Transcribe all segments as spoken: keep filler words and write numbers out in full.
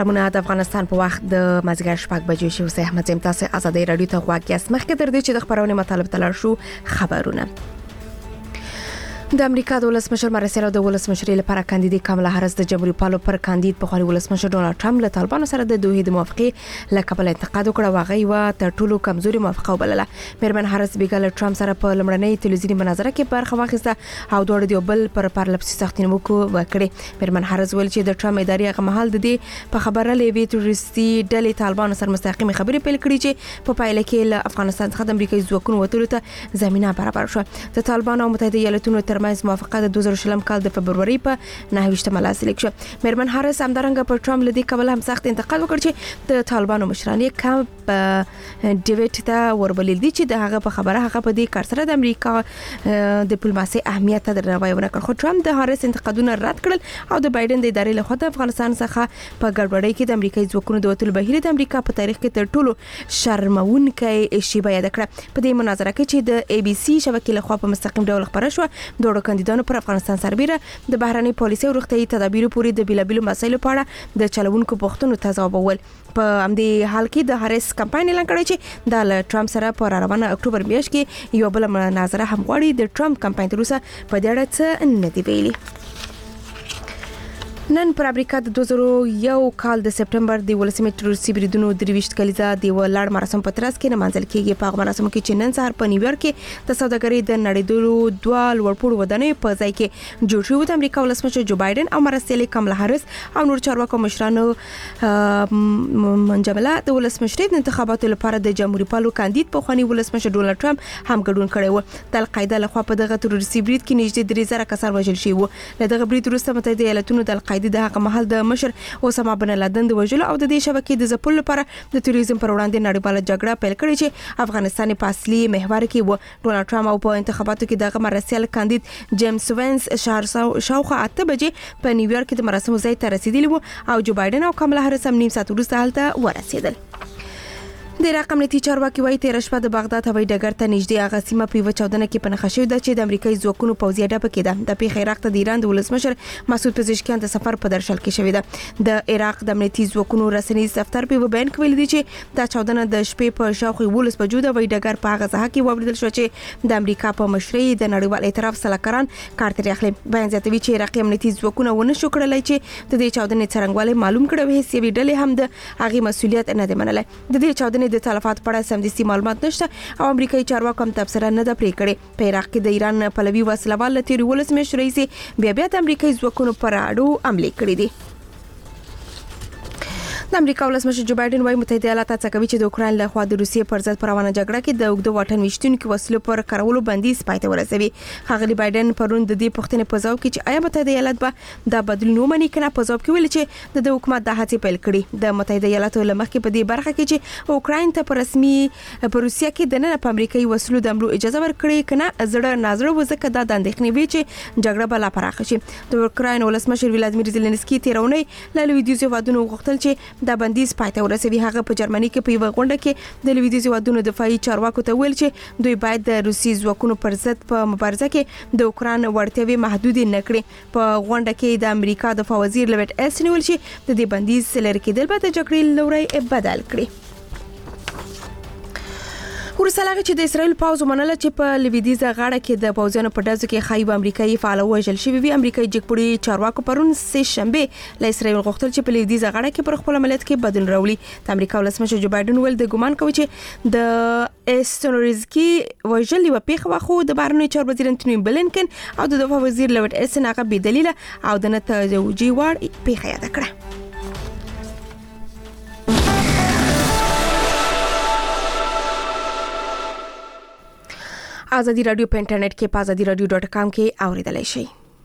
سلامونه د افغانستان په وخت د مازیګر شپږ بجې شو. زه احمد زم تاسو ازادي رادیو ته غواړم چې مخکې تر دې چې د خبرونه مطالب تلل شو خبرونه. د امریکا د ولسمشر مرسل د ولسمشرۍ لپاره کاندیدې کاملا هریس د جمهوریت پالو پر کاندید په خوري ولسمشر ډونالد ټرمپ له طالبانو سره د دوه د موافقې لکبل انتقاد وکړ. واغې و تر ټولو کمزوري موافقه وبلله. میرمن هریس بیګل ټرمپ سره په لمړنۍ تلویزیونی مناظره کې برخه واخیسته او دوه د بل پر پارلپسي سختینو وکړي. میرمن هریس ویل چې د ټرمپ ادارې هغه محل د دې په خبره لوي تروریستي ډلې طالبانو سره مستقیم خبرې پیل کړې چې په پایله کې له افغانستان څخه د امریکایي ځواکونو وټولو ته زمينه برابر شو. د طالبانو او متحده ایالاتونو ترمنځ موافقه د دوه زره شلم کال د فبرवरी په نهه ویشتمه لاسلیک شو. میرمن هریس همدارنګه پر ټرمپ لدی کول هم سخت انتقاد وکړ چې د طالبانو مشران یې کم ډیویډ ته وربلل دي چې د هغه په خبره هغه په دې کار سره د امریکا ډیپلوماسي اهمیت ته درناوی ورکړ. خو ټرمپ د هریس انتقادونه رد کړل او د بایدن د ادارې لخوا د افغانستان څخه په ګډوډۍ کې د امریکایي ځواکونو د وټول بهیر د امریکا په تاریخ کې تر ټولو شرمونکې شی بیان کړ. په دې مناظره کې چې د ای بي سي شبکې لخوا په مستقیم ډول خبره شو، دوه کاندیدانو پر افغانستان سربېره د بهرنۍ پالیسۍ او روغتیايي تدابیرو پورې د بیلابیلو مسایلو په اړه د چلوونکو پوښتنو ته ځواب ورکول. په همدې حال کې د هریس کمپاین اعلان کړی چې د ټرمپ سره په روانه اکتوبر میاشت کې یو بل مناظره هم غواړي. د ټرمپ کمپاین تر اوسه په دې اړه څه نه دی ویلي. نن پر امریکا د دوه زره یو کال د سپټمبر د ولسمې تروریستي بریدونو درويشت کلیزه د ولړ مراسم په ترڅ کې نمانځل کیږي. په مراسمو کې چې نن سهار په نیویارک کې د سوداګرۍ د نړیدلو دوه لوړپوړو ودانیو په ځای کې جوړ شو. د امریکا ولسمشر جو بایدن او مرستیالي کاملا هریس او نور چارواکو مشرانو منجمله د ولسمشرۍ د انتخاباتو لپاره د جمهوریت پالو کاندید په خواني ولسمشر ډونالد ټرمپ هم ګډون کړی و. د القاعده لخوا په دغه تروریستي برید کې نږدې درې زره کسان وژل شوي وو. له دغه برید وروسته متحده ایالاتونو د القاعده د هغه محل د مشر اوسامه بن لادن د وژلو او د دې شبکې د ځپلو لپاره د تروریزم پر وړاندې نړیواله جګړه پیل کړې چې افغانستان په اصلي محور کې و. ډونالد ټرمپ او په انتخاباتو کې دغه مرسیال کاندید جیمز وینس شهر شاوخوا اته بجې په نیویارک کې د مراسمو ځای ته رسیدلی وو او جو بایدن او کاملا هریس هم نیم ساعت وروسته هلته ورسېدل. د رقم نتی چارواکي وایي تیر شپه د بغداد هوایي ډګر ته نږدې هغه سیمه په یو چاودنه کې پنهخه شوې ده چې د امریکایي ځواکونو پوځي اډه پکې ده. د پیښې عراق ته د ایران د ولسمشر مسعود پزشکیان د سفر په درشل کې شوې ده. د عراق د امنیتي ځواکونو رسنیز دفتر په بیان کې ویل دي چې دا چاودنه د شپې په شاوخوا ولس بجو د هوایي ډګر په هغه ځای کې وبریدل شو چې د امریکا په مشرۍ د نړیوال اعتراف سلاکاران کار ترې اخلي. بیان زیاتوي چې عراقي امنیتي ځواکونه ونه شو کړلای چې د دې چاودنې څرنګوالی معلوم کړي. هیڅ یوې ډلې هم د هغه مسؤلیت نه دی منلای. د دې چاودنې د تلفات په اړه سمدستي معلومات نشته او امریکایي چارواکو هم تبصره نه ده پرې کړې. په عراق کې د ایران پلوي وسلوال لتیری ولسمشر بیا بیا د امریکایي ځواکونو پر اړو حمله کړې دي. د امریکا ولسمشر جو بایدن وايي متحده ایالات څخه کوي چې د اوکراین له خوا د روسیې پر ضد پر روانه جګړه کې د اوږده واټن وشتونکو وسلو پر کارولو بندیز پای ته ورسوي. ښاغلي بایدن پرون د دې پوښتنې په ځواب کې چې آیا متحده ایالات به د بدلون ومني کنه په ځواب کې ویل چې د حکومت د هڅې پیل کړي. د متحده ایالاتو لمخې په دې برخه کې چې اوکراین ته په رسمي په روسیې کې د نه په امریکایي وسلو د حملو اجازه ورکړي کنه زړه ناظر وزکه د اندېښنې وی چې جګړه بلا پراخه شي. د اوکراین ولسمشر ولادیمیر زيلنسکي تیرونی له لویدیوز ودونو غوښتل چې د بندیز پای ته ورسوي. هغه په جرمني کې په یو غونډه کې د لویدیز ودونو دفاعي چارواکو ته ویل چې دوی باید د روسي ځواکونو پر ضد په مبارزه کې د اوکراین وړتیاوې محدود نه کړي. په غونډه کې د امریکا دفاع وزیر لویټ ایسن ویل چې د دې بندیز لری کېدل به د جګړې لوري بدل کړي. ورسره چې د اسرایل پاوز ومنله چې په لویدیزه غاړه کې د پوځیانو په ډزو کې خایب امریکایي فعال وژل شوی وي. امریکایي جګپوړي چارواکو پرون سه شنبه له اسرایل غوښتل چې په لویدیزه غاړه کې پر خپل عملیات کې بدلون راولي. د امریکا ولسمشر جو بایدن ول د ګمان کوي چې د استونریزکی وژل یو پیښه واخو د بهرنی چارو وزیر انټونی بلینکن او د دفاع وزیر لوټ ایسن هغه بې دلیل او د نتایجي وړ پیښه یاد کړه. ازادي رادیو په انټرنیټ کې په ازادي رادیو ډاټ کام کې اوریدلای شئ.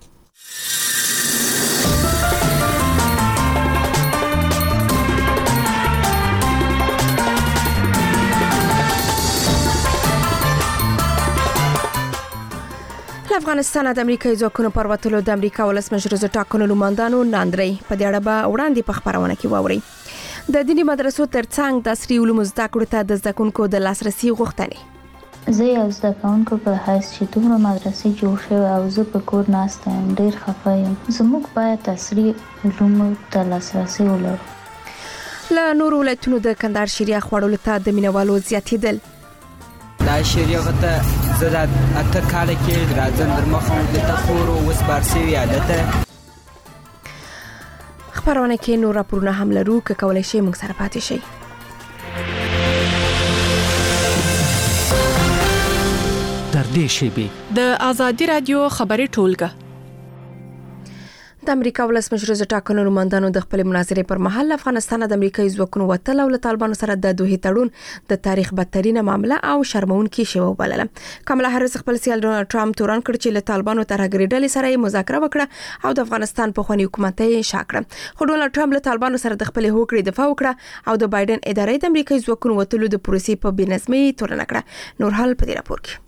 افغانستان د امریکایي ځواکونو پر وټولو د امریکا ولسمشر ز ټاکنو لوماندانو ناندري په دې اړه به وړاندې په خبرونه کې واوري. د دینی مدرسو ترڅنګ د عصري علومو زده کړو ته د زده کوونکو د لاسرسي غوښتنې. زه یو زده کوونکو په حیث چې دومره مدرسې جوړ شوی او زه په کور ناسته یم ډېر خفه یم. زموږ باید عصري علومو ته لاسرسي ولرو. له نورو ولایتونو د کندهار شیریه خوړلو ته د مینوالو زیاتېدل. دا شیریه غته زړه اته کال کې راځم در مخه د تخور او وسبارسي عادت خبرونه کې نور راپورونه هم لرو که کولای شي موږ سره پاتې شي. در دې شیبه د آزادي رادیو خبري ټولګه د امریکا ولسمشر د ټاکنو نمائندانو د خپل مناظرې پر مهال افغانستان د امریکایي ځواکونو وتل او له طالبانو سره د دوه تړون د تاریخ بدترینه معامله او شرمونکې شوه وبلله. کمالا هریس خپل سیال ډونالد ټرمپ تورن کړ چې له طالبانو ترهګري ډلې سره مذاکره وکړه او د افغانستان په خواني حکومت یې شاکړه. خو ډونالد ټرمپ له طالبانو سره د خپل هوکړې دفاع وکړه او د بایدن ادارې د امریکایي ځواکونو وتلو د پروسې په بېنظمۍ تورن کړه. نور حال په دې راپور کې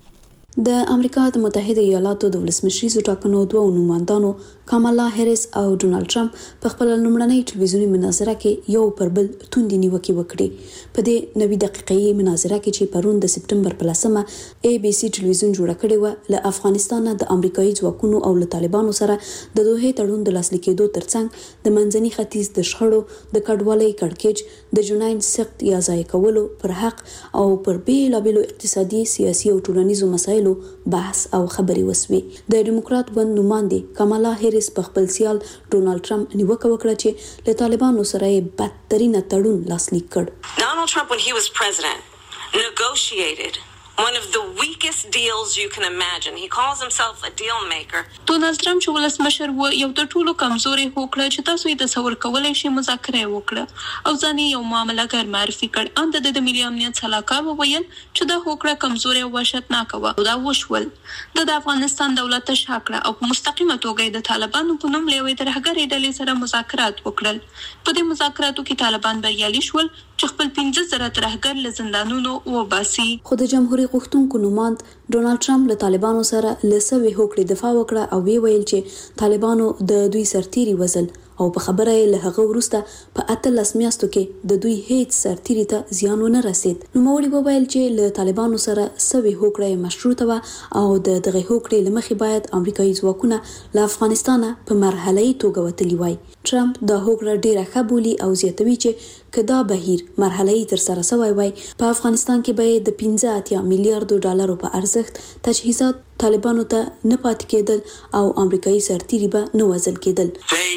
د امریکا د متحده ایالاتو د ولسمشریزو ټاکنو دوه نمائندانو کامالا هریس او ډونالد ټرمپ په خپل لومړنۍ ټلویزیونی مناظره کې یو پر بل توندې نیوکې وکړې. په دې نوي دقیقې مناظره کې چې پرون د سپټمبر په لسمه ای بي سي ټلویزیون جوړ کړی و له افغانستان د امریکایي ځواکونو او له طالبانو سره د دوه تړون د لاسلیک کېدو ترڅنګ د منځني ختیځ د شخړو د کډوالۍ کړکېچ د جناین سخت یا ځای کولو پر حق او پر بیلابېلو اقتصادي سیاسي او ټولنیزو مسایلو بحث او خبري وسوي. د ډیموکرات ګوند نمائنده کامالا هریس په خپل سیال ډونالد ټرمپ نیوکه وکړه چې له طالبانو سره یې بدترینه تړون لاسلیک کړ. Donald Trump when he was president negotiated one of the weakest deals you can imagine. He calls himself a deal maker. ډونالد ټرمپ چې ولسمشر و یو د ټولو کمزوري هوکړه چې تاسو یې تصور کولای شئ مذاکره وکړه او ځان یو معاملګر معرفي کړ. اند د ملي امنیت سلاکار وویل چې دا هوکړه کمزوري او وحشتناک و او دا وشول د افغانستان دولت شاکړه او په مستقیمه توګه د طالبانو په نوم لوي ترهګري ډلې سره مذاکرات وکړل. په دې مذاکراتو کې طالبان بریالي شول چې خپل پنځه زره ترهګر له زندانونو وباسي. خو د جمهوریت غوښتونکو نمائند ډونالد ټرمپ له طالبانو سره لسوي هوکړې دفاع وکړه او وی ویل چې طالبانو د دوی سرتيري وزل او په خبره له هغه وروسته په اتلس میاشتو کې د دوی هیڅ سرتيري ته زیان ونه رسید. نو موري وویل چې له طالبانو سره سوي هوکړه مشروطه و او د دغه هوکړې لمخې باید امریکایي ځواکونه له افغانستان په مرحله‌ای توګه وتلی وای. ټرمپ دا هوکړه ډیره ښه بولي او زیاتوي چې کدا بهیر مرحله‌ای تر سره سوی وای په افغانستان کې به د پنځه اتیا میلیارډ ډالرو په ارزښت تجهیزات طالبانو ته نه پاتې کېدل او امریکایي سرتيري به نه وزل کېدل.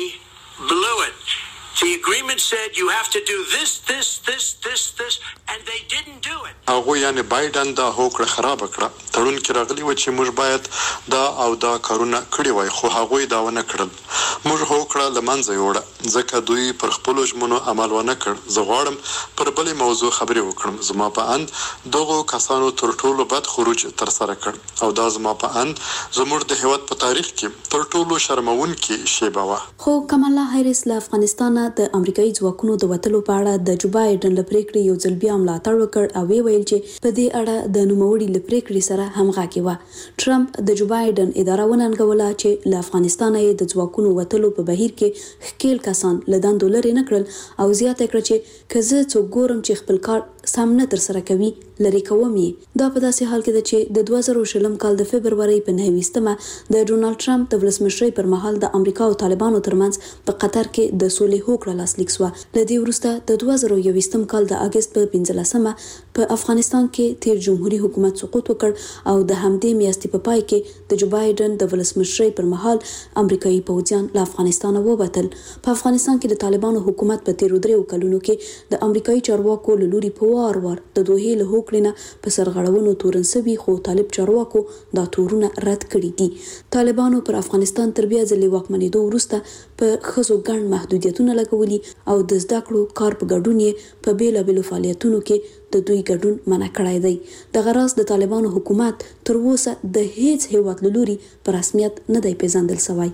Blew it. The agreement said you have to do this, this, this, this, this, and they didn't do it. هغه یعنی بایدن دا هوکړه خراب کړه. تړون کې راغلی و چې موږ باید دا او دا کارونه کړی وای خو هغه دا ونه کړل. موږ هوکړه لمنځه یوړه ځکه دوی پر خپل ژمنو عمل ونه کړ. زه غواړم پر بلې موضوع خبرې وکړم. زما په اند دغه کسانو تر ټولو بد خروج تر سره کړ او دا زما په اند زموږ د هیواد په تاریخ کې تر ټولو شرمونکې شیبه و. خو کامالا هریس له افغانستان د امریکایي ځواکونو د وتلو په اړه د جو بایدن له پریکړې یو ځل بیا ملاتړ وکړ او وی ویل چې په دې اړه د نوموړي له پریکړې سره همغږي و. ټرمپ د جو بایدن اداره وننګوله چې له افغانستان یې د ځواکونو وتلو په بهیر کې خکیل کسان له دندو لرې نه کړل او زیاته کړه چې که زه څوک ګورم چې خپل کار سم نه تر سره کوي لری کوم یې. دا په داسې حال کې ده چې د دوه زره شلم کال د فبرवरी په نهویستمه د ډونالد ټرمپ د ولسمشرۍ پر مهال د امریکا او طالبانو ترمنځ په قطر کې د سولې هوکړه لاسلیک شوه. له دې وروسته د دوه زره یوویشتم کال د اگست په پنځلسمه په افغانستان کې تیر جمهوریت حکومت سقوط وکړ او د همدې میاشتې په پای کې د جو بایدن د ولسمشرۍ پر مهال امریکایي پوځیان له افغانستان ووتل. په افغانستان کې د طالبانو حکومت په تیر درې کلونو کې د امریکایي چارواکو له لوري په وار وار د دوه له هوکړې نه په سرغړونو تورن سوي خو طالب چارواکو دا تورونه رد کړي دي. طالبانو پر افغانستان تر بیا ځلې واکمنېدو وروسته په ښځو ګڼ محدودیتونه لګولي او د زده کړو کار په ګډون یې په بیلابېلو فعالیتونو کې د دوی ګډون منع کړی دی. دغه راز د طالبانو حکومت تر اوسه د هیڅ هیواد له لوري په رسمیت نه دی پیژندل شوی.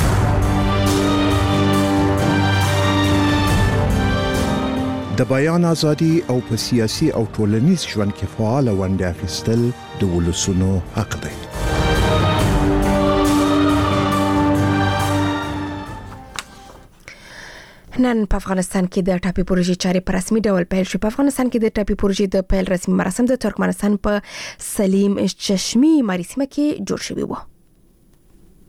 د بیان ازادي او په سیاسي او ټولنیز ژوند کې فعال ونډه اخیستل د ولسونو حق دی. نن په افغانستان کې د ټاپي پروژې چارې په رسمي ډول پیل شو. په افغانستان کې د ټاپي پروژې د پیل رسمي مراسم د ترکمنستان په سلیم چشمي مراسم کې جوړ شوي وو.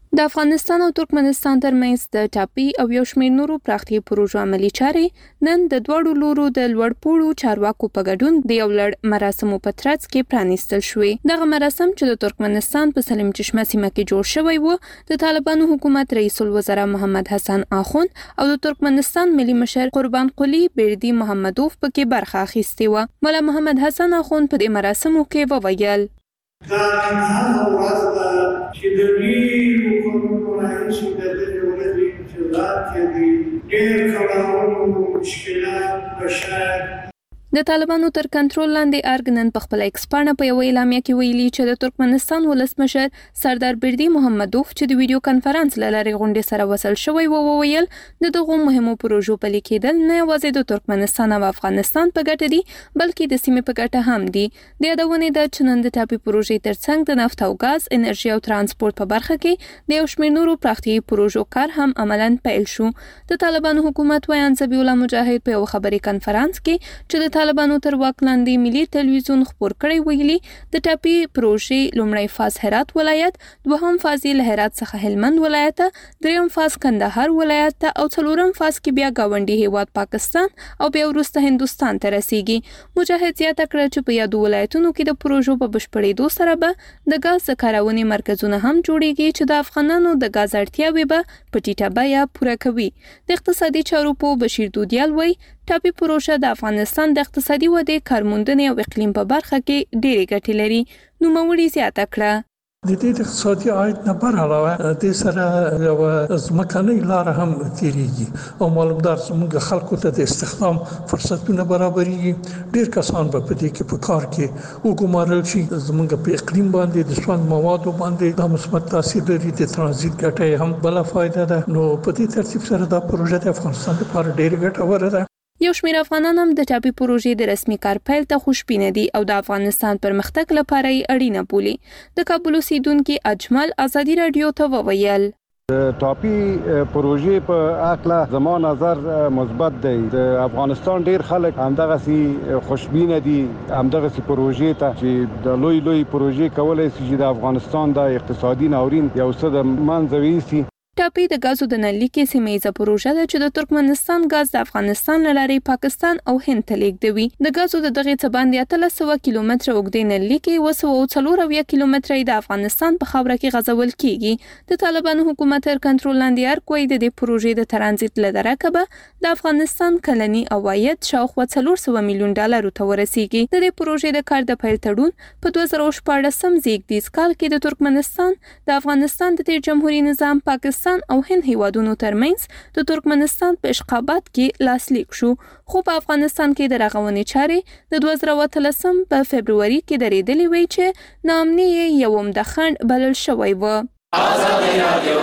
د افغانستان او ترکمنستان ترمنځ د ټاپي او یو شمېر نورو پراختیا پروژو عملي چارې نن د دواړو لورو د لوړپوړو چارواکو په ګډون د یو لړ مراسمو په ترڅ کې پرانیستل شوې. دغه مراسم چې د ترکمنستان په سلیم چشمه سیمه کې جوړ شوی و د طالبانو حکومت رئیس الوزرا محمد حسن آخوند او د ترکمنستان ملي مشر قربان قلی بردی محمدوف پکې برخه اخیستې و. مولا محمد حسن آخوند په دې مراسمو کې وویل دا هغه ورځ ده چې د ډېرو کلونو راهیسې د دغې ورځې انتظار کوي. ډېر کړاوونه مشکلات بشر د طالبانو تر کنټرول لاندې ارګ نن په خپل ایکس پاڼه په یوه اعلامیه کې ویلي چې د ترکمنستان ولسمشر سردار بردی محمدوف چې د ویډیو کانفرنس له لارې غونډې سره وصل شوی و وویل د دغو مهمو پروژو پلي کېدل نه یوازې د ترکمنستان او افغانستان په ګټه دي بلکې د سیمې په ګټه هم دي. د یادونې ده چې نن د ټاپي پروژې ترڅنګ د نفت او ګاز انرژي او ترانسپورت په برخه کې د یو شمېر نورو پراختیایي پروژو کار هم عملاً پیل شو. د طالبانو حکومت ویان ذبیح الله مجاهد په یو خبري کانفرنس کې چې د طالبانو تر واک لاندې ملي ټلویزیون خبر کړی ویلي د ټاپي پروژې لومړی فاز هرات ولایت، دوهم فاز له هرات څخه هلمند ولایت، دریم فاز کندهار ولایت او څلورم فاز کې بیا گاونډي هیواد پاکستان او بیا وروسته هندستان ته رسیږي. مجاهد زیاته کړه چې په یادو ولایتونو کې د پروژو په بشپړېدو سره به د ګاز کارونې مرکزونه هم جوړیږي چې د افغانانو د ګاز اړتیاوې به په ټیټه بیه پوره کوي. د اقتصادي چارو په بشیر دودیال وایي ټاپي پروژه د افغانستان د اقتصادي ودې کارموندنې او اقلیم په برخه کې ډېرې ګټې لري. نوموړي زیاته کړه د دې د اقتصادي عاید نه بر علاوه د سره یو ځمکنۍ لار هم تیریږي او معلومدار زموږ خلکو ته د استخدام فرصتونه برابرېږي. ډېر کسان به په دې کې په کار کې وګمارل شي. زموږ په اقلیم باندې د سوند موادو باندې دا مثبت تاثیر لري. د ترانزیت ګټه هم بل فائدہ ده. نو په دې ترتیب سره دا پروژه د افغانستان لپاره ډېر ګټوره ده. یو شمېر افغانان هم د ټاپي پروژې د رسمي کار پیل ته خوشبینه دي او د افغانستان پرمختګ لپاره یې اړینه بولي. د کابل اوسیدونکي اجمل ازادي رادیو ته وویل د ټاپي پروژې په اړه زما نظر مثبت دی. د افغانستان ډیر خلک همدغه سي خوشبینه دي همدغه سي پروژې ته چې د لوی لوی پروژې کولای شي چې د افغانستان د اقتصادي ناورین یو څه د منځوي سي. ټاپي د غازو د نلیکې سیمه پروژه ده چې د ترکمنستان غاز د افغانستان لارې پاکستان او هند ته لیږدوي. د غازو د دغه څه باندې اتلس سوه کیلومتره اوږدې نلیکې و سوه څلور اویا کیلومتره د افغانستان په خاوره کې غځول کیږي. د طالبانو حکومت تر کنټرول لاندې ارکوي د دې پروژې د ترانزیت لداره کبه د افغانستان کلنی عواید شاوخوا څلور سوه میلیون ډالر ته ورسیږي. د دې پروژې د کار د پیل تړون په دوه زره شپاړسم زیږدیز کال کې د ترکمنستان د افغانستان د تیر جمهوریت نظام پاکستان او هند هیوادونو ترمنځ د ترکمنستان په اشخابات کې لاسلیک شو. خو په افغانستان کې د رغونې چارې د دوه زره اتلسم په فبروري کې درېدلې وی چې نامني یو مدخن بلل شوی و. آزادي رادیو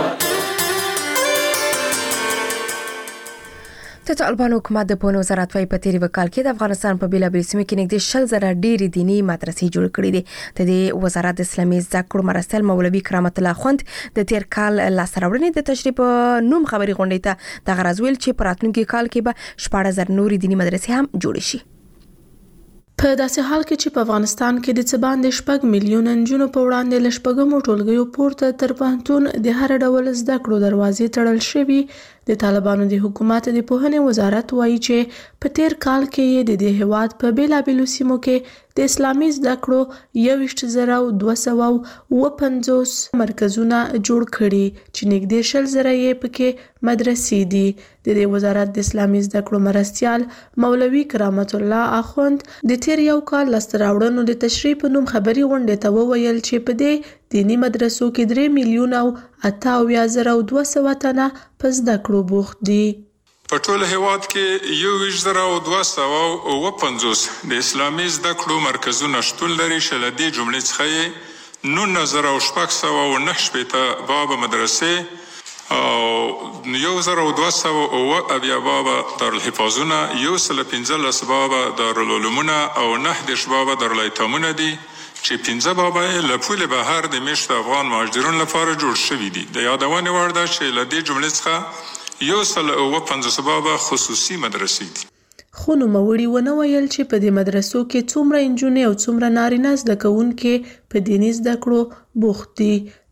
د طالبانو حکومت د پونه وزارت وايي په تیری وکال کې د افغانستان په بیلابیل سیمو کې نږدې شل زره ډېری دینی مدرسې جوړ کړې دي. د دې وزارت د اسلامي زده کړو مرستیال مولوي کرامت الله خوند د تیر کال لاسراوړنې د تشریح په نوم خبري غونډې ته د غرض ویل چې په راتلونکي کال کې به شپږ زره نوري دینی مدرسې هم جوړ شي. په داسې حال کې چې په افغانستان کې د څه باندې شپږ میلیونه نجونو په وړاندې له شپږمو ټولګیو پورته تر پوهنتون د هر ډول زده کړو دروازې تړل شوي. د طالبانو د حکومت د پوهنې وزارت وایي چې په تیر کال کې د دې هیواد په بیلابیلو سیمو کې د اسلامي زده کړو یوویشت زره او دوه سوه اووه پنځوس مرکزونه جوړ کړي چې نږدې شل زره یې پکې مدرسې دي. د دې وزارت د اسلامي زده کړو مرستیال مولوي کرامت الله اخوند د تیر یو کال لاسته راوړنو د تشریح په نوم خبري غونډې ته وویل چې په دې دینی مدرسو کې درې میلیونه او اته اویا زره او دوه سوه تنه په زده کړو بوخت دي. په ټول هیواد کې یوویشت زره او دوه سوه اووه پنځوس د اسلامي زده کړو مرکزونه شتون لري چې له دې جملې څخه یې نولس زره او شپږ سوه او نهه شپېته بابه مدرسې او یو زره او دوه سوه اووه اویا بابه دارالحفاظونه، یو سل پنځلس بابه دارالعلومونه او نهه دېرش بابه دارالایتامونه دي چې پنځه بابه یې له پولې بهر د میشتو افغان مهاجرینو لپاره جوړ شوي دي. د یادونې وړ ده چې له دې جملې څخه یو سل اووه پنځوس بابه خصوصي مدرسې دي. خو نوموړي ونه ویل چې په دې مدرسو کې څومره نجونې او څومره نارینه زده کوونکي په دیني زده کړو بوخت دي.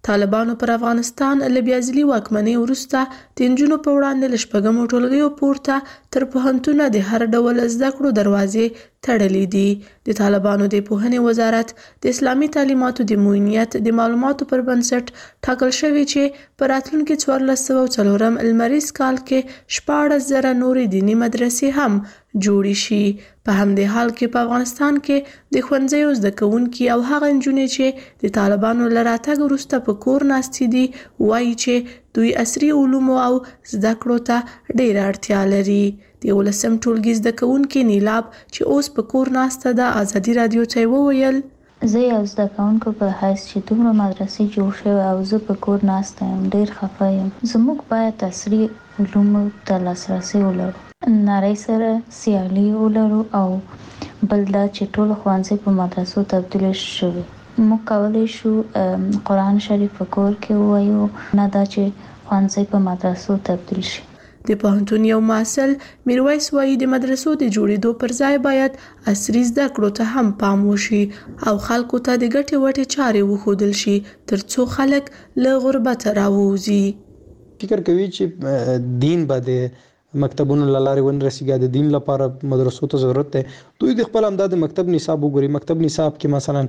طالبانو پر افغانستان له بیا ځلي واکمنۍ وروسته د نجونو په وړاندې له شپږمو ټولګیو پورته تر پوهنتونه د هر ډول زده کړو دروازې تړلې دي. د طالبانو د پوهنې وزارت د اسلامي تعلیماتو د معینیت د معلوماتو پر بنسټ ټاکل شوی چې په راتلونکي څوارلس سوه څلورم لمریز کال کې شپاړس زره نورې دیني مدرسې هم جوړې شي. په همدې حال کې په افغانستان کې د ښوونځیو زده کوونکي او هغه نجونې چې د طالبانو له راتګ وروسته په کور ناستې دي وایي چې دوی عصري علومو او زده کړو ته ډېره اړتیا لري. د یولسم ټولګي زده کوونکي نیلاب چې اوس په کور ناسته ده ازادي راډیو ته وویل زه یو زده کوونکو په حیث چې دومره مدرسې جوړ شوی او زه په کور ناسته یم ډېر خفه یم. زموږ باید عصري علومو ته لاسرسی ولرو، نړۍ سره سیالي ولرو او بل دا چې ټول ښوونځي په مدرسو تبدیل شوي. موږ کولی شو قرآن شریف په کور کې ووایو، نه دا چې ښوونځي په مدرسو تبدیل شي. د پوهنتون یو محصل میرویس وایي د مدرسو د جوړېدو پر ځای باید عصري زده کړو ته هم پام وشي او خلکو ته د ګټې وټې چارې وښودل شي تر څو خلک له غربته راووځي. فکر کوي چې دین به د مکتبونو لاره ونرسیږي، د دین لپاره مدرسو ته ضرورت دی. دوی د خپل امداد مکتب نصاب وګوري. مکتب نصاب کې مثلا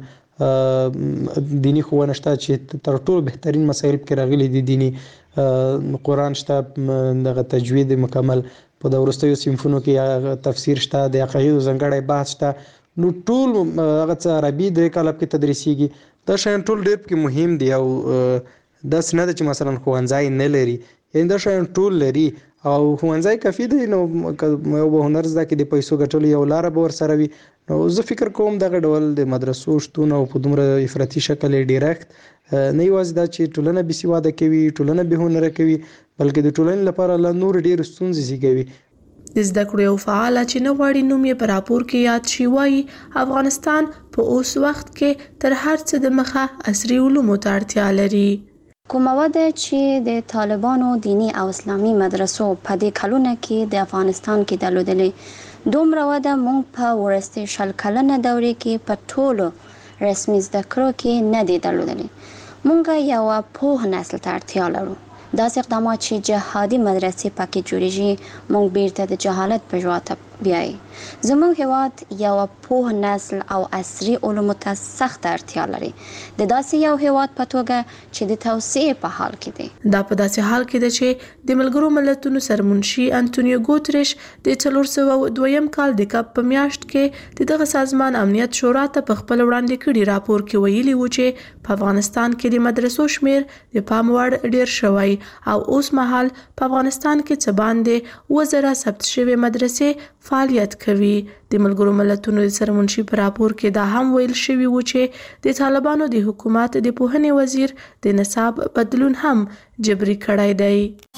دینی ښوونه شته چې تر ټولو بهترین مسایل کې راغلي دي. دینی قرآن شته، دغه تجوید مکمل په د وروستیو صنفونو کې تفسیر شته، د عقایدو ځانګړی بحث شته. نو ټول هغه څه عربي درې کاله کې تدریسیږي. دا شیان ټول ډېر پکې مهم دي او داسې نه ده چې مثلا ښوونځی نه لري، یعنې دا شیان ټول لري او ښوونځی کافي دی. نو یو به هنر زده کړي د پیسو ګټلو یو لاره به ورسره وي. نو زه فکر کوم دغه ډول د مدرسو شتون او په دومره افراطي شکل یې ډیرکټ نه یوازې دا چې ټولنه بې سواده کوي، ټولنه بې هنره کوي، بلکې د ټولنې لپاره لا نور ډېر ستونزې زیږوي. د زده کړو یو فعال چې نه غواړي نوم یې په راپور کې یاد شي وایي افغانستان په اوس وخت کې تر هر څه د مخه عصري علومو ته اړتیا لري. کومه وده چې د طالبانو دینی او اسلامي مدرسو په دې کلونه کې د افغانستان کې درلودلې، دومره وده مونږ په وروستي شل کلنه دورې کې په ټولو رسمي زده کړو کې نه دی درلودلې. مونږ یو پوه نسل ته اړتیا لرو. داسې اقدامات چې جهادي مدرسې پکې جوړېږي مونږ بیرته د جهالت په ژواته بیایي. زموږ هیواد یو پوه نسل او عصري علومو ته سخت اړتیا لري، د داسې یو هیواد په توګه چې د توسعې په حال کې دی. دا په داسې حال کې ده چې د ملګرو ملتونو سرمنشي انټونیو ګوتریش د څلور سوه دویم کال د کب په میاشت کې د دغه سازمان امنیت شورا ته په خپل وړاندې کړي راپور کې ویلي و چې په افغانستان کې د مدرسو شمیر د پام وړ ډیر شوی او اوس مهال په افغانستان کې څه باندې اووه زره ثبت شوې مدرسې فعالیت کوي. د ملګرو ملتونو د سرمنشي په راپور کې دا هم ویل شوی و چې د طالبانو د حکومت د پوهنې وزیر د نصاب بدلون هم جبري کړی دی.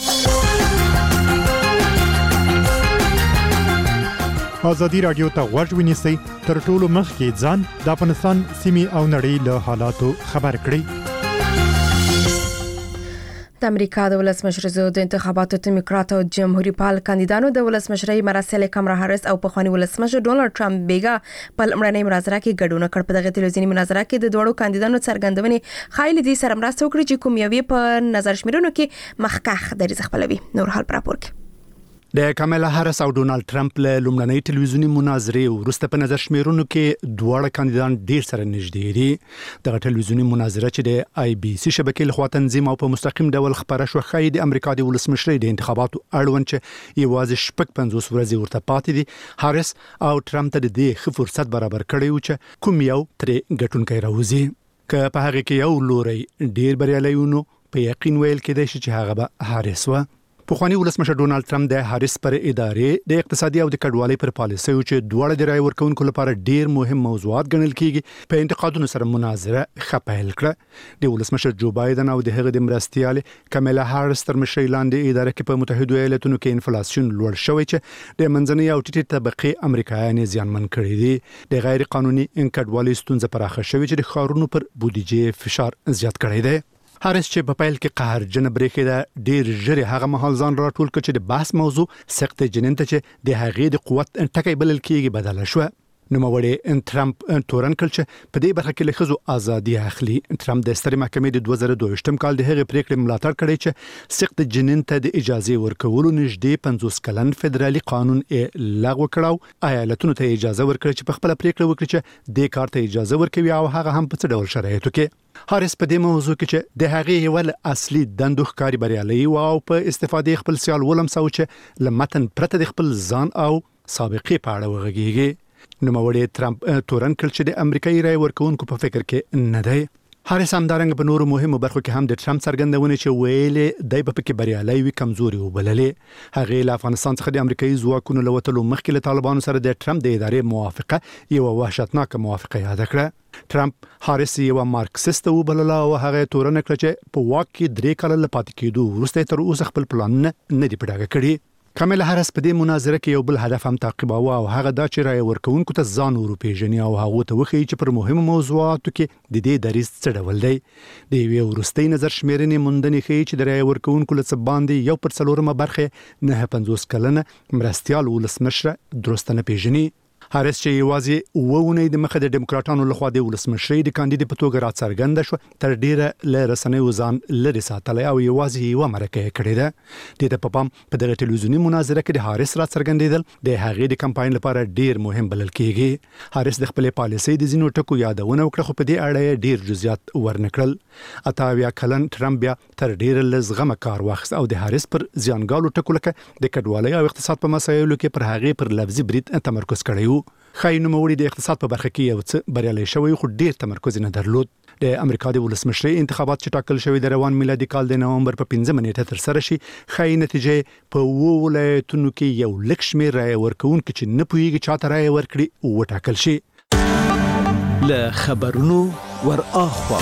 ازادي راډیو ته غوږ ونیسئ، تر ټولو مخکې ځان د افغانستان سیمې او نړۍ له حالاتو خبر کړئ. د امریکا د ولسمشر زوی د انتخاباتو دیموکرات او جمهوریت پال کاندیدانو د ولسمشرۍ مراسل کمرا هریس او پخوانی ولسمشر ډونالد ټرمپ بیګا په لمړنۍ مناظره کې ګډون کړ. په دغه تلویزیونی مناظره کې د دوړو کاندیدانو څرګندونې خایل دي سره مرسته وکړي چې کوم یوې په نظر شمیرونو کې مخکخ دریځ خپلوي. نور حال پر راپور کې د کاملا هریس او ډونالد ټرمپ له لومړنۍ ټلویزیونی مناظرې وروسته په نظر شمیرونو کې دواړه کاندیدان ډیر سره نږدې دي. دغه ټلویزیونی مناظره چې د آی بي سي شبکې لخوا تنظیم او په مستقیم ډول خبره شو خای د امریکا د ولسمشرۍ د انتخاباتو اړوند چې یوازې شپږ پنځوس ورځې ورته پاتې دي. هریس او ټرمپ ته د دې ښه فرصت برابر کړی و چې کوم یو ترې ګټونکی راوځي. که په هغه کې یو لوري ډیر بریالی ونه په یقین ویل کېدای شي چې هغه به هریس و. پخوانی ولسمشر ډونالد ټرمپ د هریس پر ادارې د اقتصادي او د کډوالۍ پر پالیسیو چې دواړه د رای ورکونکو لپاره ډیر مهم موضوعات ګڼل کیږي په انتقادونو سره مناظره خپل کړه. د ولسمشر جو بایدن او د هغه د مرستیالې کاملا هریس تر مشرۍ لاندې اداره کې په متحده ایالاتونو کې انفلیسیون لوړ شوی چې د منځنۍ او ټیټې طبقې امریکایان زیانمن کړي دي. د غیر قانوني انکډوالۍ ستونزه پراخه شوې چې د ښارونو پر بودیجې فشار زیات کړی دی. هریس چې په پیل کې قهرجن برېښې ده ډیر ژر هغه مهال ځان راټول کړ چې د بحث موضوع سخت جنین ته چې د هغې د قوت ټکی بلل کېږي بدله شو. نوموړي ټرمپ تورن کړ چې په دې برخه کې له ښځو ازادي اخلي. ټرمپ د سترې محکمې د دوه زره دوه کال د هغې پریکړې ملاتړ کړی چې سخت جنین ته د اجازه ورکولو نږدې پنځوس کلن فدرالي قانون یې لغوه کړو. ایالتونو ته اجازه ورکړي چې په خپل پریکړه وکړي چې د کار ته اجازه ورکوي او هغه هم په څه ډول شرایطو کې. هاریس په دې موضوع کې چې د هغې یو اصلي دندو ښکاری بریالي او په استفادې خپل سیال ولمساو چې لمتن پرته د خپل ځان او سابقې په اړه وغږیږي. نوموړي ټرمپ تورن کړ چې د امریکایي رای ورکوونکو په فکر کې نه دی. هاریس همدارنګه په نورو مهمو برخو کې هم د ټرمپ څرګندونه چې ویلې دی په کې بریالي وي کمزوري وبللې. هغه له افغانستان څخه د امریکایي ځواکونو له وتلو مخکې له طالبانو سره د ټرمپ د ادارې موافقه یو وحشتناک موافقه یاد کړه. ټرمپ هاریس یو مارکسیست وبلله او هغه تورن کړ چې په واک کې درې کال له پاتې کېدو وروسته تر اوسه خپل پلان نه دی پټاګه کړی. کاملا هاریس په دې مناظره کې یو بل هدف هم تعقیباوه او هغه دا چې رای ورکوونکو ته ځان وروپیژني او هغه ته وښيي چې پر مهمو موضوعاتو کې د دې دریځ څه ډول دی. د یوې وروستۍ نظر شمیرنې موندنې ښیي چې د رای ورکوونکو له څه باندې یو پر څلورمه برخه نه پنځوس کلنه مرستیال ولسمشر درسته نه پیژني. هاریس چې یوازې وونه د مخه د ډیموکراټانو لخوا د ولسمشرۍ د کاندید په توګه راڅرګنده شو تر ډیره ل رسنیو ځان لري ساتلی او یوازې یو مرکه کړې ده. د په پام په دغه ټلویزیونی مناظره کې د هاریس راڅرګندېدل د هغې د کمپاین لپاره ډیر مهم بلل کیږي. هاریس د خپل پالیسۍ د ځینو ټکو یادونه وکړه خو په دې اړه ډیر جزئیات ورنکړل. اتاویا کلن ټرمپ بیا تر ډیره لزغمه کار واخیست او د هاریس پر زیانګالو ټکو لکه د کډوالۍ او اقتصاد په مسایلو کې پر هغې پر لفظي برید تمرکز کړی. خای نوموړي د اقتصاد په برخه کې یو څه بریالي شوی خو ډیر تمرکز نه درلود. د امریکا د ولسمشرۍ انتخابات چې ټاکل شوی د روان میلادي کال د نومبر په پنځمه نیټه تر سره شي خای نتیجه په وو ولایتونو کې یو لک شمېر رای ورکوونکي چې نه پوهیږي چاته رای ورکړي وټاکل شي. له خبرونو ور اخوا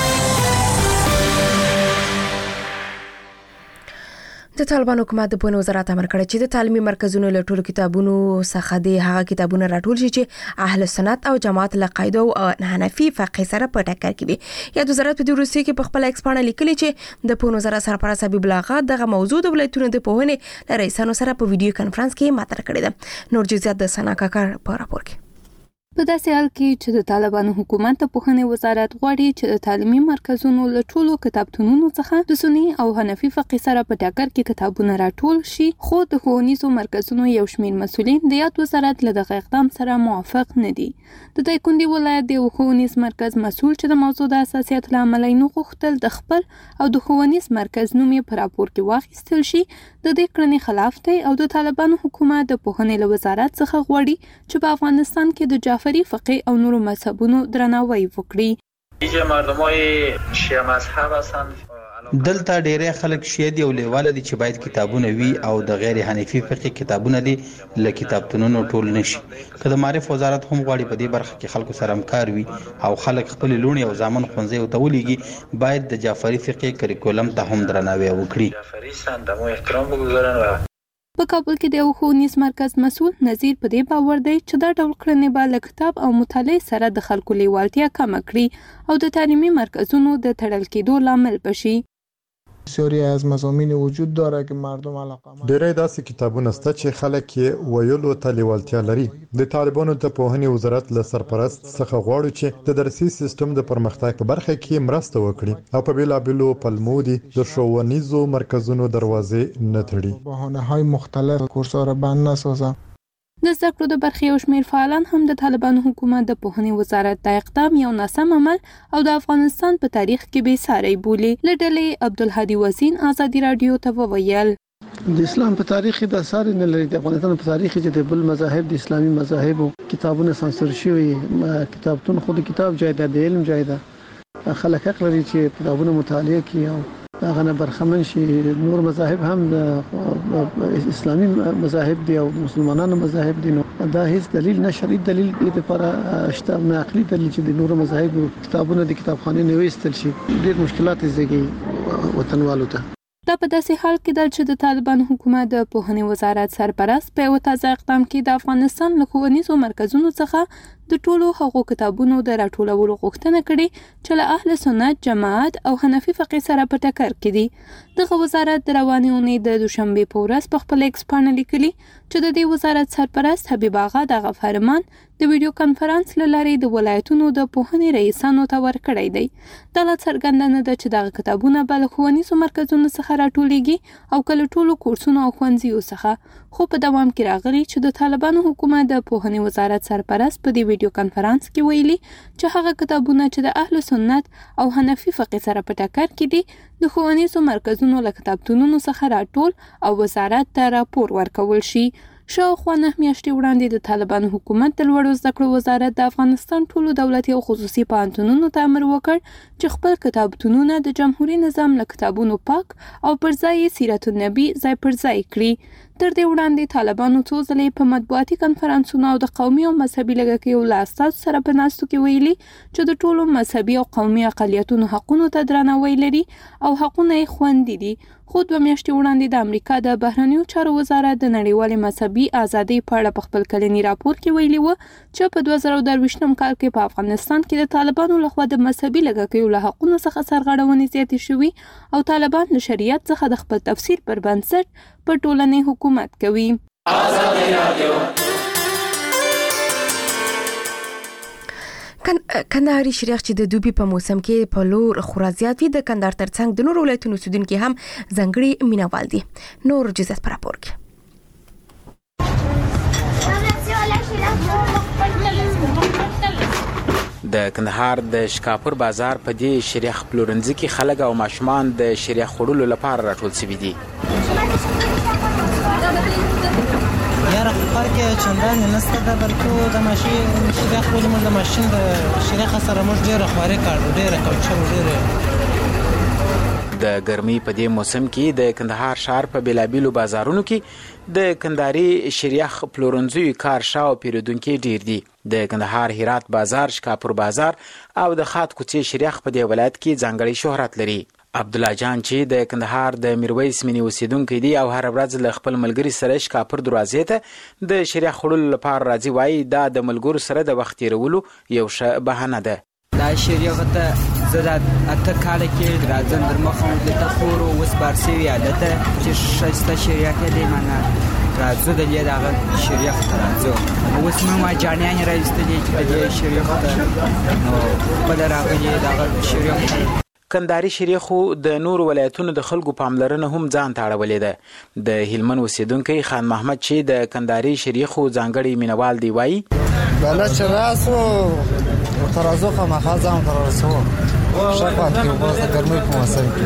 د طالبان حکومت د پوهنې وزارت امر کړی چې د تعلیمي مرکزونو له ټولو کتابونو څخه د هغه کتابونه راټول شي چې اهل سنت او جماعت له قاعده او حنفي فقه سره په ټکر کې وي. یا د وزارت په وروستي کې په خپل ایکسپانه لیکلي چې د پوهنې وزارت سرپرست حبیب الله غا دغه موضوع د ولایتونو د پوهنې له رئیسانو سره په ویډیو کانفرنس کې مطرح کړی ده. نور جزئیات د سنا کاکر په راپور کې. په داسې حال کې چې د طالبانو حکومت په پوهنې وزارت غواړي چې د تعلیمي مرکزونو له ټولو کتابتونونو څخه د سنی او حنفي فقه سره په ټکر کې کتابونه راټول شي، خو د ښوونیزو مرکزونو یو شمېر مسؤلین د یاد وزارت له دغه اقدام سره موافق نه دي. د دایکنډي ولایت د ښوونیز مرکز مسؤل چې د موضوع د حساسیت له امله یې نه غوښتل د خپل او د ښوونیز مرکز نوم یې په راپور کې واخیستل شي، د دې کړنې خلاف دی او د طالبانو حکومت د پوهنې له وزارت څخه غواړي چې په افغانستان کې د جعفری فقه او نورو مذهبونو درناوی وکړي. چې مردمای شیعه مذهب هستند دلته ډیری خلک شیعه دي او لیواله دي چې باید کتابونه وي او د غیر حنفي فقه کتابونه دي له کتابتونونو ټول نشي. که د معرف وزارت هم غواړي په دې برخه کې خلکو سره همکار وي او خلک خپل لونی او ځامن ښوونځي ته ولېږي، باید د جعفری فقه کریکولم ته هم درناوی وکړي. جعفری سندمو احترام وګورن. په کابل کې د یو ښوونیز مرکز مسؤل نظیر په دې باور دی چې دا ډول کړنې به له کتاب او مطالعې سره د خلکو لیوالتیا کمه کړي او د تعلیمي مرکزونو د تړل کېدو لامل بشي. بسیاری از مضامین وجود داره که مردم علاقه ډیری داسې کتابونه شته چې خلک یې ویلو ته لیوالتیا لري. د طالبانو د پوهنې وزارت له سرپرست څخه غواړو چې د درسي سیستم د پرمختګ په برخه کې مرسته وکړي او په بیلابیلو پلمو دي د ښوونیزو مرکزونو دروازې نه تړي، بهانه‌های مختلف کورس‌ها را بند نسازه. د زده کړو د برخې یو شمېر فعالان هم د طالبانو حکومت د پوهنې وزارت د اقدام یو ناسم عمل او د افغانستان په تاریخ کې بې ساری بولي. له ډلې عبدالهادي وزین ازادي راډیو ته وویل د اسلام په تاریخ کې د ساری نه لري. د افغانستان په تاریخ کې د بل مذاهب د اسلامي مذاهب کتابونه سانسور شوي، کتابتون خود کتاب جای ده، د علم جای ده. خلک حق لري چې کتابونه مطالعه کړي او هغه نه برخمن شي. نور مذاهب هم د اسلامي مذاهب دي او مسلمانانو مذاهب دي، نو دا هیڅ دلیل نه شرعي دلیل دې لپاره شته، نه عقلي دلیل چې د نور مذاهب کتابونه د کتابخانې نه ویستل شي. ډېر مشکلات زیږي وطنوالو ته. دا په داسې حال کې ده چې د طالبان حکومت د پوهنې وزارت سرپرست په یو تازه اقدام کې د افغانستان له ښوونیزو مرکزونو څخه د ټولو هغو کتابونو د راټولولو غوښتنه کړې چې له اهل سنت جماعت او حنفي فقې سره په ټکر کې دي. دغه وزارت د روانې اونۍ د دوشنبې په ورځ په خپل ایکس پاڼه لیکلي چې د دې وزارت سرپرست حبیب آغا دغه فرمان د ویډیو کانفرنس له لارې د ولایتونو د پوهنې رئیسانو ته ورکړی دی. دا لا څرګنده نه ده چې دغه کتابونه به له ښوونیزو مرکزونو څخه راټولیږي او که له ټولو کورسونو او ښوونځیو څخه، خو په دوام کې راغلي چې د طالبانو حکومت د پوهنې وزارت سرپرست په دې ویډیو کانفرنس کې ویلي چې هغه کتابونه چې د اهل سنت او حنفي فقې سره په ټکر کې دي د ښوونیزو مرکزونو له کتابتونونو څخه راټول او وزارت ته راپور ورکول شي. شاوخوا نهه میاشتې وړاندې د طالبانو حکومت د لوړو زده کړو وزارت د افغانستان ټولو دولتي او خصوصي پوهنتونونو ته امر وکړ چې خپل کتابتونونه د جمهوریت نظام له کتابونو پاک او پر ځای یې سیرت النبي ځای پر ځای کړي. تر دې وړاندې طالبانو څو ځلې په مطبوعاتي کنفرانسونو او د قومي او مذهبي لږکیو له استازو سره په ناستو کې ویلي چې د ټولو مذهبي او قومي اقلیتونو حقونو ته درناوی لري او حقونه یې خوندي دي. خو دوه میاشتې وړاندې د امریکا د بهرنیو چارو وزارت د نړیوالې مذهبي ازادۍ په اړه په خپل کلني راپور کې ویلي و چې په دوه زره درویشتم کال کې په افغانستان کې د طالبانو لخوا د مذهبي لږکیو له حقونو څخه سرغړونې زیاتې شوي او طالبان له شریعت څخه د خپل تفسیر پر بنسټ په ټولنې حکومت کوي. کندهاري شریخ چې د دوبي په موسم کې په لور خورا زیات وي، د کندهار ترڅنګ د نورو ولایتونو اوسیدونکي هم ځانګړي مینوال دي. نور جزئیات په راپور کې. د کندهار د شکاپور بازار په دې شریخ پلورنځي کې خلک او ماشومان د شریخ خوړلو لپاره راټول شوي دي. یاره فرق چندان نسته ده، بلکې د ماشین شریخ ولې موږ د ماشین د شریخ سره موږ ډېره خواري کاړو، ډېره کوچر ډېره. د ګرمۍ په دې موسم کې د کندهار ښار په بیلابیلو بازارونو کې د کندهاري شریخ پلورنځیو کار شاو پیرودونکي ډېر دي. د کندهار هرات بازار، شکاپور بازار او د خات کوڅې شریخ په دې ولایت کې ځانګړی شهرت لري. عبدالله جان چې د کندهار د میرویس مینی اوسیدونکی دی او هر ورځ له خپل ملګري سره شکاپور دروازې ته د شریخ خوړلو لپاره راځي، وایي دا د ملګرو سره د وخت تېرولو یو ښه بهانه ده. دا شریخ ته زه د اته کاله کې راځم، در مخه دلته خور اوس بار سوي هلته چې ښایسته شریخ دی، منه راځو د دې دغه شریخ ته راځو. اوس موږ مجانیان راایستلي چې د دې شریخ ته نو خپله راغلي دغه شریخ. کندهاري شریخو د نورو ولایتونو د خلکو پاملرنه هم ځان ته اړولې ده. د هلمند اوسیدونکی خان محمد چې د کندهاري شریخو ځانګړی مینوال دی، وایي بله چې راسو ورته راځو خامخا ځان ورته رسوو ښه خوند کوي. اوس د ګرمۍ په موسم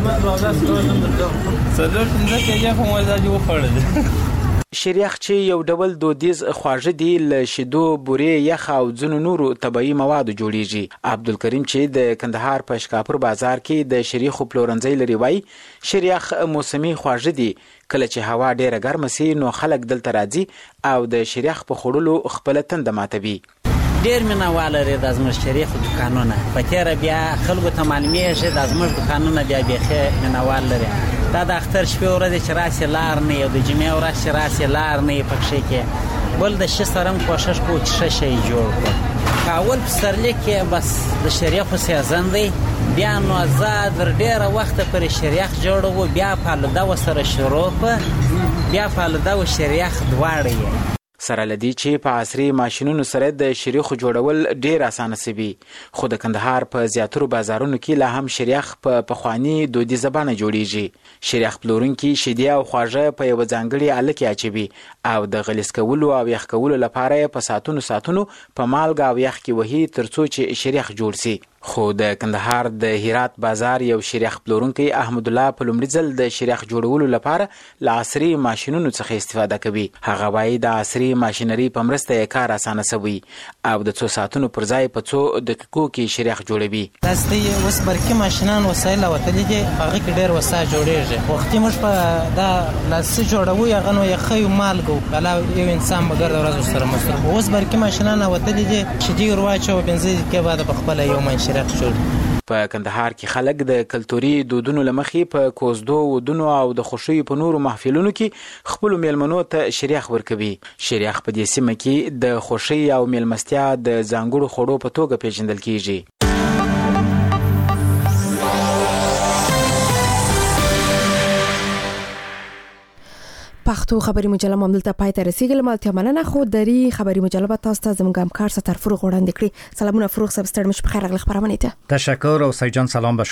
کې څلور پنځه کیجه خو مو دا دې وخوړل. شریخ چې یو ډول دودیز خواږه دی، له شیدو، بورې، یخ او ځینو نورو طبیعي موادو جوړیږي. عبدالکریم چې د کندهار په شکاپور بازار کې د شریخو پلورنځی لري، وایي شریخ موسمي خواږه دی. کله چې هوا ډیره ګرمه سي نو خلک دلته راځي او د شریخ په خوړلو خپله تنده ماتوي. ډېر مینهوال لري د زموږ شریخو دوکانونه. په تېره بیا خلکو ته معلومیږي د زموږ دوکانونه بیا بیخي مینهوال لري. دا د اختر شپې ورځې چې راسې لار نه او د جمعې ورځ چې راسې لار نه پکښې کې بل د ښه سره هم کوښښ کوو چې ښه شی جوړ کړو. که اول پسرلي کې بس د شریخو سیزن دی، بیا نو زه در ډېره وخته پرې شریخ جوړوو، بیا فالوده ورسره شروع کړه، بیا فالوده او شریخ دواړه یې. سره لدی چې په عصري ماشینونو سره د شریخو جوړول ډیر اسانه سوي، خو د کندهار په زیاترو بازارونو کې لا هم شریخ په پخوانی دودیزه بڼه جوړیږي. شریخ پلورونکي شیدې او خواږه په یو ځانګړي آله کې اچوي او د غلیظ کولو او یخ کولو لپاره په ساتونو ساتونو په مالګه او یخ کې وهي ترڅو چې شریخ جوړ سي. خو د کندهار د هرات بازار یو شریخ پلورونکی احمد الله په لومړي ځل د شریخ جوړولو لپاره له عصري ماشینونو څخه استفاده کوي. هغه وایي د عصري ماشینري په مرسته یې کار اسانه سوی او د څو ساعتونو پر ځای په څو دقیقو کې شریخ جوړوي. تاسو اوس برقي ماشینان وسایل وتلي دي، هغه کې ډېر وسایل جوړیږي. وختي موږ په دا لاس جوړوو هغه نو یې خیو مالګو بلا یو انسان بغیر ورځ سره مصرف. اوس برقي ماشینان وتلي دي چې دی ورواچو بنزین کې بعد په خپل یو ماشین په کندهار کې خلک د کلتوري دودونو لمخې په کوزدو ودونو او د خوشي په نورو محفلونو کې خپل میلمنو ته شریخ ورکوي. شریخ په دې سیمه کې د خوشي او میلمستیا د ځانګړو خوړو په توګه پیژندل کیږي. پښتو خبري مجله ممدلته پای ته رسیدل. مالته مننه. خو دری خبري مجله به تاسو ته زموږ همکار ستر فروغ وړاندې کړی. سلامونه فروغ صاحب، ستړي مش په خیر غل خبرونه ته. تشکر او سیجان سلام به